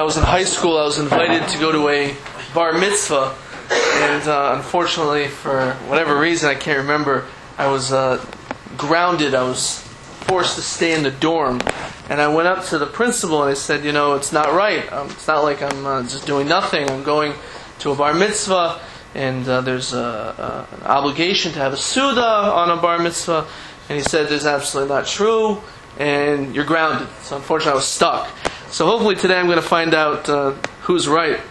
was in high school, I was invited to go to a bar mitzvah, and unfortunately, for whatever reason, I can't remember, I was grounded. I was forced to stay in the dorm, and I went up to the principal and I said, it's not right. It's not like I'm just doing nothing. I'm going to a bar mitzvah, and there's an obligation to have a suda on a bar mitzvah. And he said, there's absolutely not true, and you're grounded. So unfortunately, I was stuck. So hopefully today I'm going to find out who's right.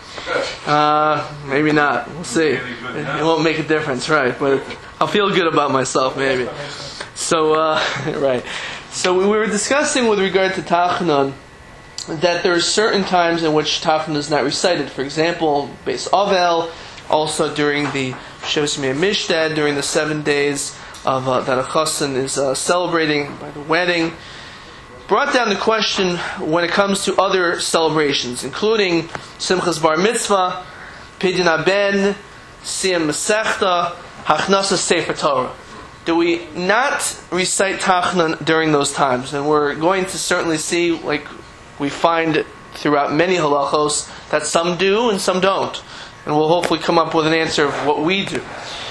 Maybe not. We'll see. It won't make a difference, right? But I'll feel good about myself, maybe. So, right. So we were discussing with regard to Tachanun that there are certain times in which Tachanun is not recited. For example, Beis Avel, also during the Shevus Yemei Mishdad, during the 7 days of that a chassan is celebrating by the wedding. Brought down the question when it comes to other celebrations, including Simchas Bar Mitzvah, Pidyon Haben, Siyam Masechta, Hachnasa Sefer Torah. Do we not recite Tachanun during those times? And we're going to certainly see, like we find throughout many halachos, that some do and some don't. And we'll hopefully come up with an answer of what we do.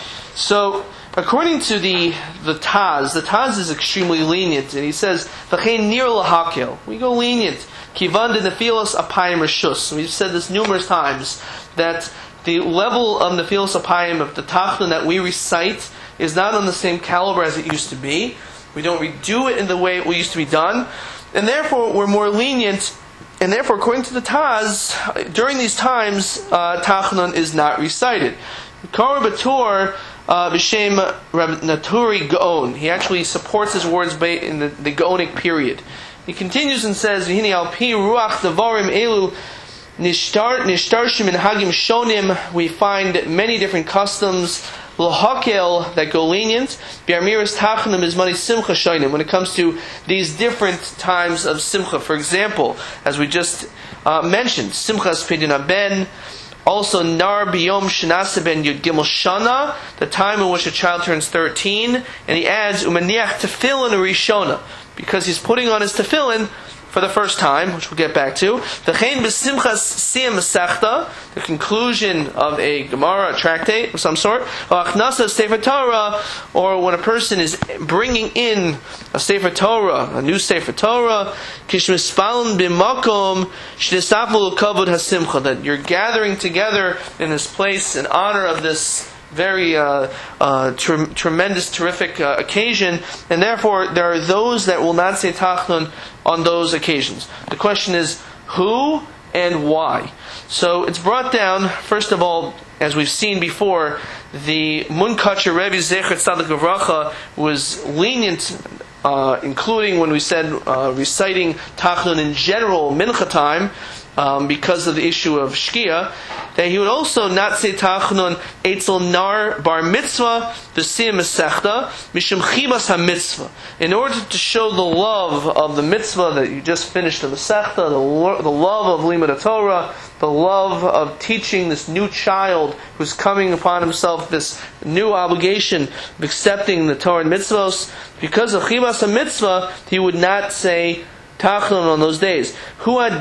So, according to the Taz is extremely lenient, and he says, "V'chein nir lahakel." We go lenient. Kivan de nefilos apayim reshus. We've said this numerous times that the level of nefilos apayim of the Tachanun that we recite is not on the same caliber as it used to be. We don't redo it in the way it used to be done, and therefore we're more lenient. And therefore, according to the Taz, during these times, Tachanun is not recited. Kara Batur B'Shem Reb Naturi Gaon. He actually supports his words in the Gaonic period. He continues and says, "V'hini al pi ruach davarim elu nishtarshim in hagim shonim." We find many different customs lahakel that go lenient. Bi'amiras tachanun is mani simcha shonim. When it comes to these different times of simcha, for example, as we just mentioned, Simchas Pidyon Haben. Also, Nar Biyom Shanasa Ben Yud Gimel Shana, the time in which a child turns 13, and he adds Umaniach Tefillin Rishona, because he's putting on his tefillin for the first time, which we'll get back to. V'chein B'Simchas Siyam Masechta, the conclusion of a Gemara, a tractate of some sort, or Achnasa Sefer Torah, or when a person is bringing in a Sefer Torah, a new Sefer Torah, Kishmispalin B'Makom Shnesafu Kavod HaSimcha, that you're gathering together in this place in honor of this very tremendous, terrific occasion, and therefore there are those that will not say Tachanun on those occasions. The question is, who and why? So it's brought down, first of all, as we've seen before, the Munkacher Rebbe Zecher Tzadik Avracha was lenient, including when we said reciting Tachanun in general, Mincha time, because of the issue of Shkia, that he would also not say Tachanun Eitzel Nar Bar Mitzvah V'Siyam Masechta Mishum Chibas HaMitzvah, in order to show the love of the mitzvah that you just finished the Masechta, the love of Limud Torah, the love of teaching this new child who's coming upon himself this new obligation of accepting the Torah and mitzvos. Because of Chibas HaMitzvah, he would not say Tachanun on those days. Who had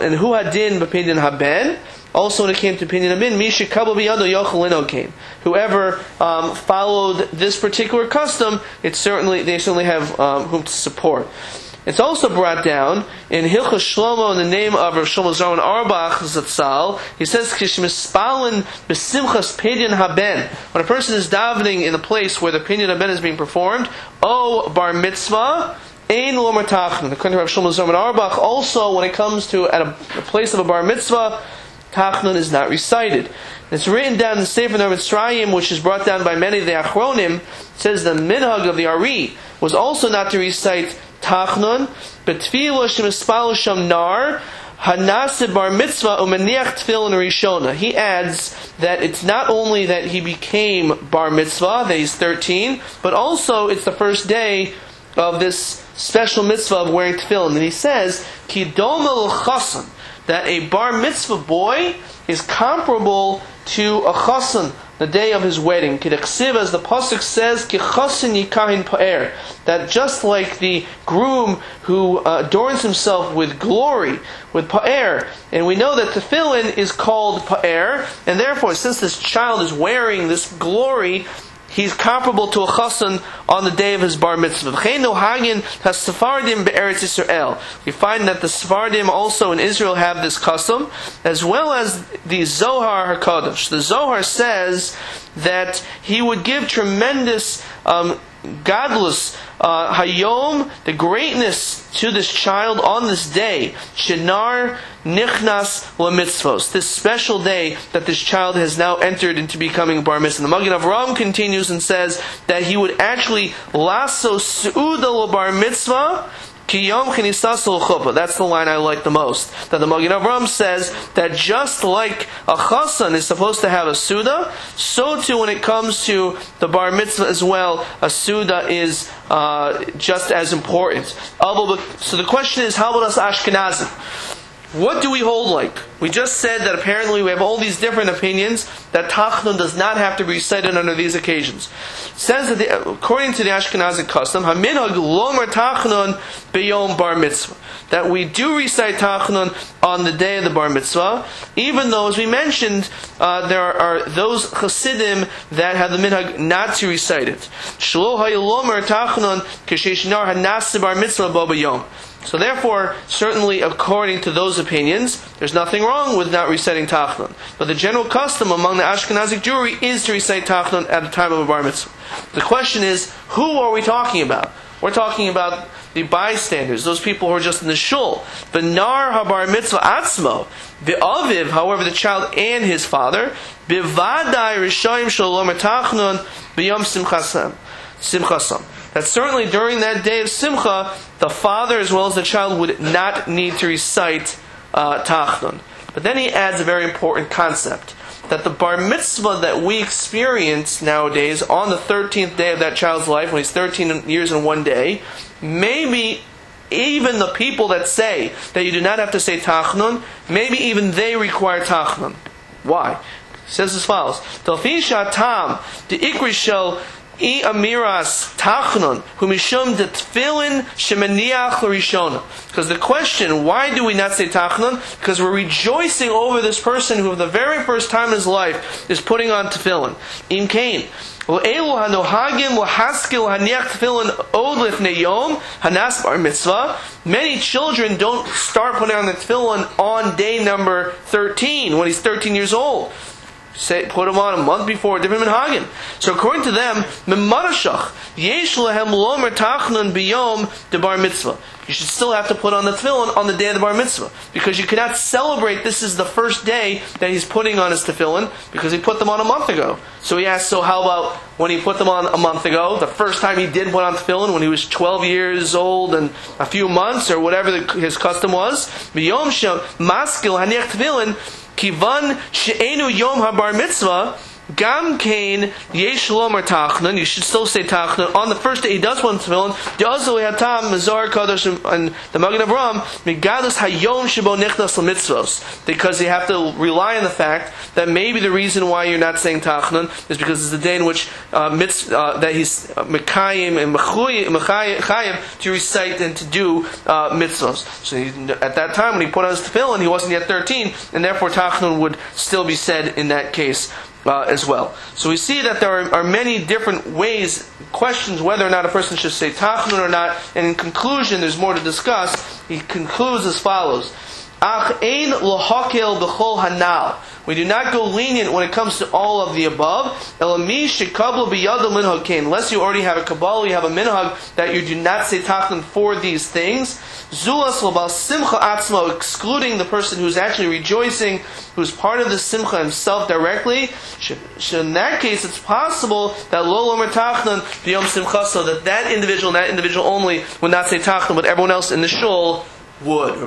din b'Pidyon Haben? Also, when it came to Pidyon Haben, Misha Kabel B'Yado Yochel Lino came. Whoever followed this particular custom, they certainly have whom to support. It's also brought down in Hilchos Shlomo in the name of Rav Shlomo Zalman Auerbach Zatzal. He says, "Kishmispalin b'Simchas Pidyon Haben." When a person is davening in a place where the Pidyon Haben is being performed, O Bar Mitzvah, Ein Lomer Tachanun. According to Rav Shlomo Zalman Auerbach, also when it comes to at a place of a Bar Mitzvah, Tachanun is not recited. It's written down in the Sefer Mitzrayim, which is brought down by many of the Achronim. It says the minhag of the Ari was also not to recite Tachanun, but Tefillah Shemispal Sham Nar Hanaseh Bar Mitzvah Umaniach Tefillin Rishona. He adds that it's not only that he became Bar Mitzvah, that he's 13, but also it's the first day of this special mitzvah of wearing tefillin. And he says, Ki doma l'chasan, that a bar mitzvah boy is comparable to a chassan, the day of his wedding. K'deksiv, as the pasuk says, Kichasin yikahin pa'er, that just like the groom who adorns himself with glory, with pa'er, and we know that tefillin is called pa'er, and therefore, since this child is wearing this glory, he's comparable to a chassan on the day of his bar mitzvah. We find that the Sephardim also in Israel have this custom, as well as the Zohar HaKadosh. The Zohar says that he would give tremendous gadlus, hayom, the greatness to this child on this day, shenar nichnas lamitzvos, this special day that this child has now entered into becoming bar mitzvah. The Magen Avraham continues and says that he would actually lasso su'uda l'bar mitzvah kiyom chenisas l'chuppah. That's the line I like the most. That the Magen Avraham says that just like a chassan is supposed to have a suda, so too when it comes to the bar mitzvah as well, a suda is just as important. So the question is, how about us Ashkenazim? What do we hold like? We just said that apparently we have all these different opinions that Tachnun does not have to be recited under these occasions. It says that according to the Ashkenazi custom, Haminhag lomer Tachnun beyom bar mitzvah, that we do recite Tachnun on the day of the bar mitzvah, even though, as we mentioned, there are those Chassidim that have the minhag not to recite it. Shlo haylomer Tachnun k'sheish nar hanas bar mitzvah bo b'yom. So therefore, certainly according to those opinions, there's nothing wrong with not reciting Tachnun. But the general custom among the Ashkenazic Jewry is to recite Tachnun at the time of a bar mitzvah. The question is, who are we talking about? We're talking about the bystanders, those people who are just in the shul. The nar habar mitzvah atzmo, the aviv, however, the child and his father, bivadai rishayim shalom Tachnun b'yom simchasam. That certainly during that day of Simcha, the father as well as the child would not need to recite Tachnun. But then he adds a very important concept, that the bar mitzvah that we experience nowadays on the 13th day of that child's life, when he's 13 years and 1 day, maybe even the people that say that you do not have to say Tachnun, maybe even they require Tachnun. Why? He says as follows, Talfisha tam the ikri shel I amiras Tachnun hu mishum de tefillin shemaniach l'rishona. Because the question, why do we not say Tachnun? Because we're rejoicing over this person who, for the very first time in his life, is putting on tefillin. Im kain l'elu hanohagim l'haskil haniach tefillin od lifnei yom hanas bar mitzvah. Many children don't start putting on the tefillin on day number 13 when he's 13 years old. Put them on a month before, different minhagim. So according to them, Memarashach, Yesh lehem lomer Tachnun biyom de bar mitzvah. You should still have to put on the tefillin on the day of the bar mitzvah, because you cannot celebrate this is the first day that he's putting on his tefillin, because he put them on a month ago. So he asked, so how about when he put them on a month ago, the first time he did put on tefillin, when he was 12 years old and a few months, or whatever his custom was, Biyom shem maskil haniach tefillin, Kivan she'enu yom habar mitzvah, gam kain yesh lomer Tachnun. You should still say Tachnun on the first day he does one tefillin. De'azu hatam Zohar Kadosh and the Magen Avraham migadus hayom shebo nichnas l'mitzvos, because you have to rely on the fact that maybe the reason why you're not saying Tachnun is because it's the day in which that he's mekayim and mechayev to recite and to do mitzvos. So at that time when he put on his tefillin, he wasn't yet 13, and therefore Tachnun would still be said in that case as well. So we see that there are many different ways, questions whether or not a person should say Tachnun or not, and in conclusion, there's more to discuss. He concludes as follows: Ach ein lohakel b'chol hanal. We do not go lenient when it comes to all of the above. Unless you already have a Kabbalah, you have a minhag that you do not say Tachnun for these things. Zulas l'bal simcha atzmo, excluding the person who's actually rejoicing, who's part of the simcha himself directly. So in that case, it's possible that lo lomer Tachnun b'yom simcha, so that individual only would not say Tachnun, but everyone else in the shul would.